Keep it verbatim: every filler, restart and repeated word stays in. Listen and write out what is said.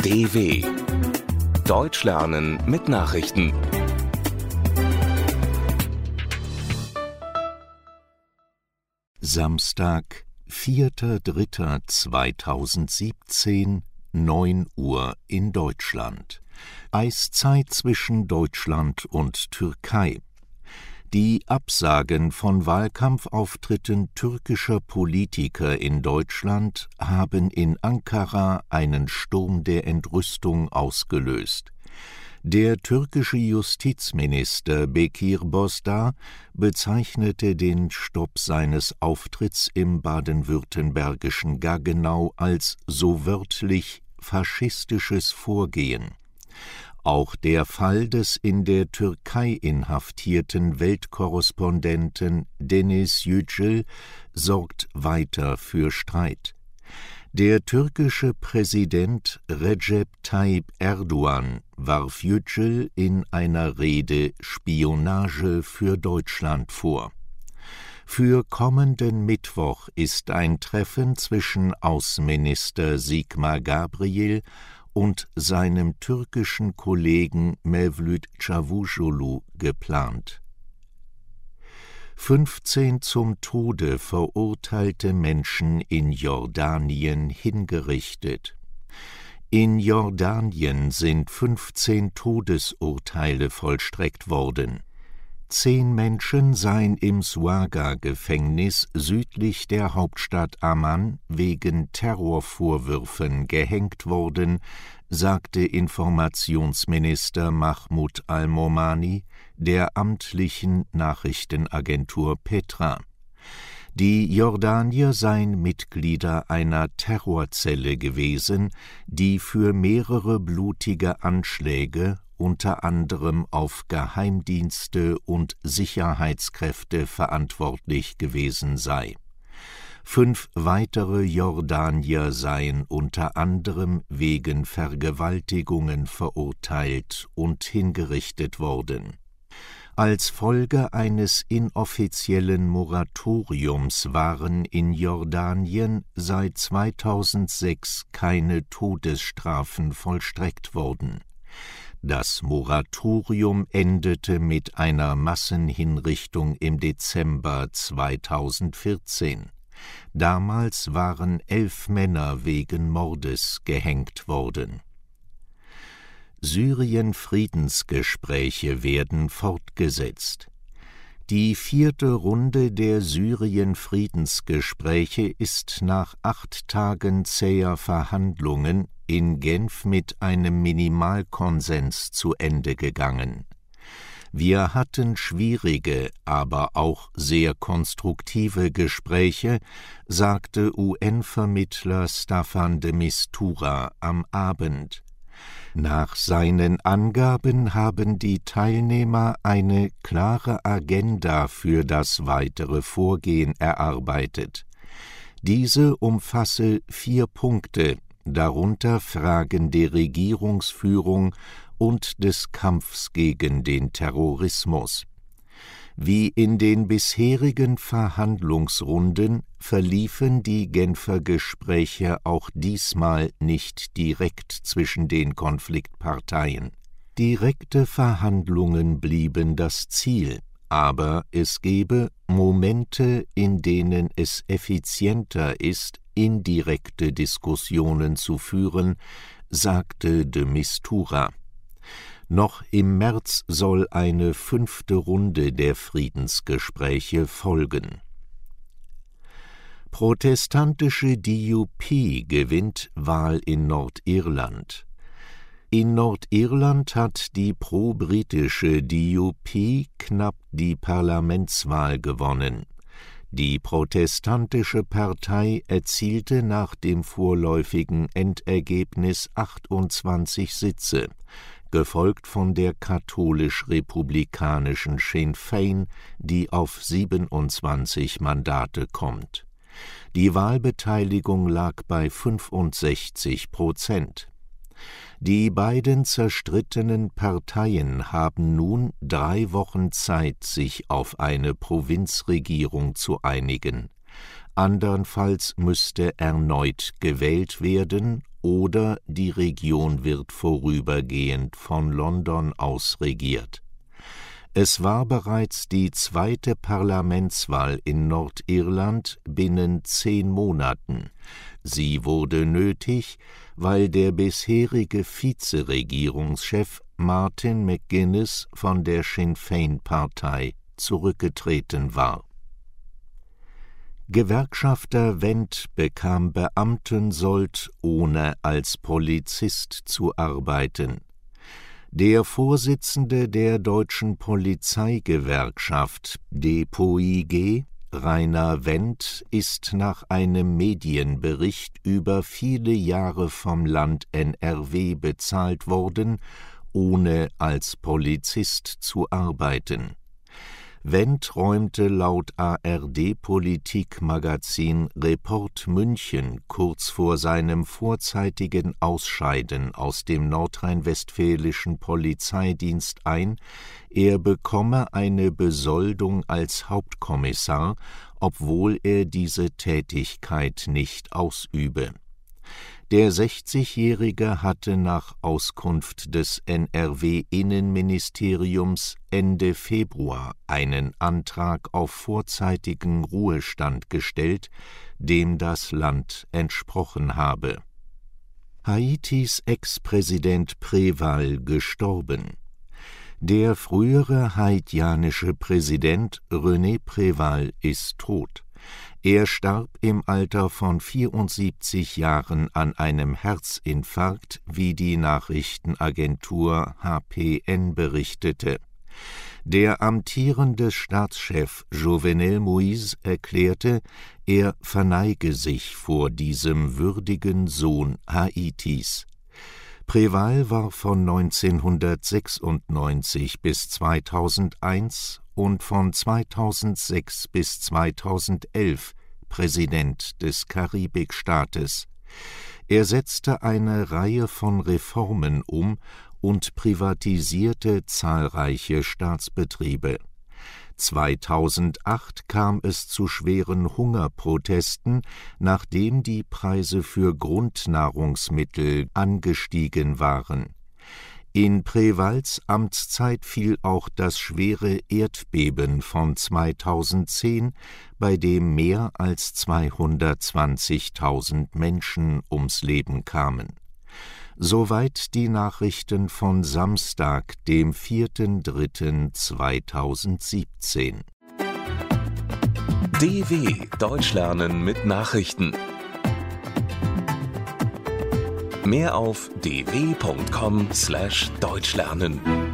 D W Deutsch lernen mit Nachrichten. Samstag, vierter dritter zweitausendsiebzehn, neun Uhr in Deutschland. Eiszeit zwischen Deutschland und Türkei. Die Absagen von Wahlkampfauftritten türkischer Politiker in Deutschland haben in Ankara einen Sturm der Entrüstung ausgelöst. Der türkische Justizminister Bekir Bozdağ bezeichnete den Stopp seines Auftritts im baden-württembergischen Gaggenau als so wörtlich faschistisches Vorgehen. Auch der Fall des in der Türkei inhaftierten Weltkorrespondenten Deniz Yücel sorgt weiter für Streit. Der türkische Präsident Recep Tayyip Erdogan warf Yücel in einer Rede Spionage für Deutschland vor. Für kommenden Mittwoch ist ein Treffen zwischen Außenminister Sigmar Gabriel und seinem türkischen Kollegen Mevlüt Çavuşoğlu geplant. fünfzehn zum Tode verurteilte Menschen in Jordanien hingerichtet. In Jordanien sind fünfzehn Todesurteile vollstreckt worden. Zehn Menschen seien im Suaga-Gefängnis südlich der Hauptstadt Amman wegen Terrorvorwürfen gehängt worden, sagte Informationsminister Mahmoud al-Momani der amtlichen Nachrichtenagentur Petra. Die Jordanier seien Mitglieder einer Terrorzelle gewesen, die für mehrere blutige Anschläge unter anderem auf Geheimdienste und Sicherheitskräfte verantwortlich gewesen sei. Fünf weitere Jordanier seien unter anderem wegen Vergewaltigungen verurteilt und hingerichtet worden. Als Folge eines inoffiziellen Moratoriums waren in Jordanien seit zweitausendsechs keine Todesstrafen vollstreckt worden. Das Moratorium endete mit einer Massenhinrichtung im Dezember zweitausendvierzehn. Damals waren elf Männer wegen Mordes gehängt worden. Syrien-Friedensgespräche werden fortgesetzt. Die vierte Runde der Syrien-Friedensgespräche ist nach acht Tagen zäher Verhandlungen in Genf mit einem Minimalkonsens zu Ende gegangen. Wir hatten schwierige, aber auch sehr konstruktive Gespräche, sagte U N-Vermittler Staffan de Mistura am Abend. Nach seinen Angaben haben die Teilnehmer eine klare Agenda für das weitere Vorgehen erarbeitet. Diese umfasse vier Punkte, darunter Fragen der Regierungsführung und des Kampfs gegen den Terrorismus. Wie in den bisherigen Verhandlungsrunden verliefen die Genfer Gespräche auch diesmal nicht direkt zwischen den Konfliktparteien. Direkte Verhandlungen blieben das Ziel, aber es gebe Momente, in denen es effizienter ist, indirekte Diskussionen zu führen, sagte de Mistura. Noch im März soll eine fünfte Runde der Friedensgespräche folgen. Protestantische D U P gewinnt Wahl in Nordirland. In Nordirland hat die pro-britische D U P knapp die Parlamentswahl gewonnen. Die protestantische Partei erzielte nach dem vorläufigen Endergebnis achtundzwanzig Sitze, gefolgt von der katholisch-republikanischen Sinn Féin, die auf siebenundzwanzig Mandate kommt. Die Wahlbeteiligung lag bei fünfundsechzig Prozent. Die beiden zerstrittenen Parteien haben nun drei Wochen Zeit, sich auf eine Provinzregierung zu einigen. Andernfalls müsste erneut gewählt werden oder die Region wird vorübergehend von London aus regiert. Es war bereits die zweite Parlamentswahl in Nordirland binnen zehn Monaten. Sie wurde nötig, weil der bisherige Vizeregierungschef Martin McGuinness von der Sinn Féin-Partei zurückgetreten war. Gewerkschafter Wendt bekam Beamtensold, ohne als Polizist zu arbeiten. Der Vorsitzende der Deutschen Polizeigewerkschaft D P O I G, Rainer Wendt, ist nach einem Medienbericht über viele Jahre vom Land N R W bezahlt worden, ohne als Polizist zu arbeiten. Wendt räumte laut A R D-Politik-Magazin Report München kurz vor seinem vorzeitigen Ausscheiden aus dem nordrhein-westfälischen Polizeidienst ein, er bekomme eine Besoldung als Hauptkommissar, obwohl er diese Tätigkeit nicht ausübe. Der sechzigjährige hatte nach Auskunft des N R W-Innenministeriums Ende Februar einen Antrag auf vorzeitigen Ruhestand gestellt, dem das Land entsprochen habe. Haitis Ex-Präsident Préval gestorben. Der frühere haitianische Präsident René Préval ist tot. Er starb im Alter von vierundsiebzig Jahren an einem Herzinfarkt, wie die Nachrichtenagentur H P N berichtete. Der amtierende Staatschef Jovenel Moïse erklärte, er verneige sich vor diesem würdigen Sohn Haitis. Préval war von neunzehnhundertsechsundneunzig bis zweitausendeins und von zweitausendsechs bis zweitausendelf Präsident des Karibikstaates. Er setzte eine Reihe von Reformen um und privatisierte zahlreiche Staatsbetriebe. zweitausendacht kam es zu schweren Hungerprotesten, nachdem die Preise für Grundnahrungsmittel angestiegen waren. In Prévals Amtszeit fiel auch das schwere Erdbeben von zweitausendzehn, bei dem mehr als zweihundertzwanzigtausend Menschen ums Leben kamen. Soweit die Nachrichten von Samstag, dem vierten dritten zweitausendsiebzehn. D W Deutsch lernen mit Nachrichten. Mehr auf d w punkt com slash deutsch lernen.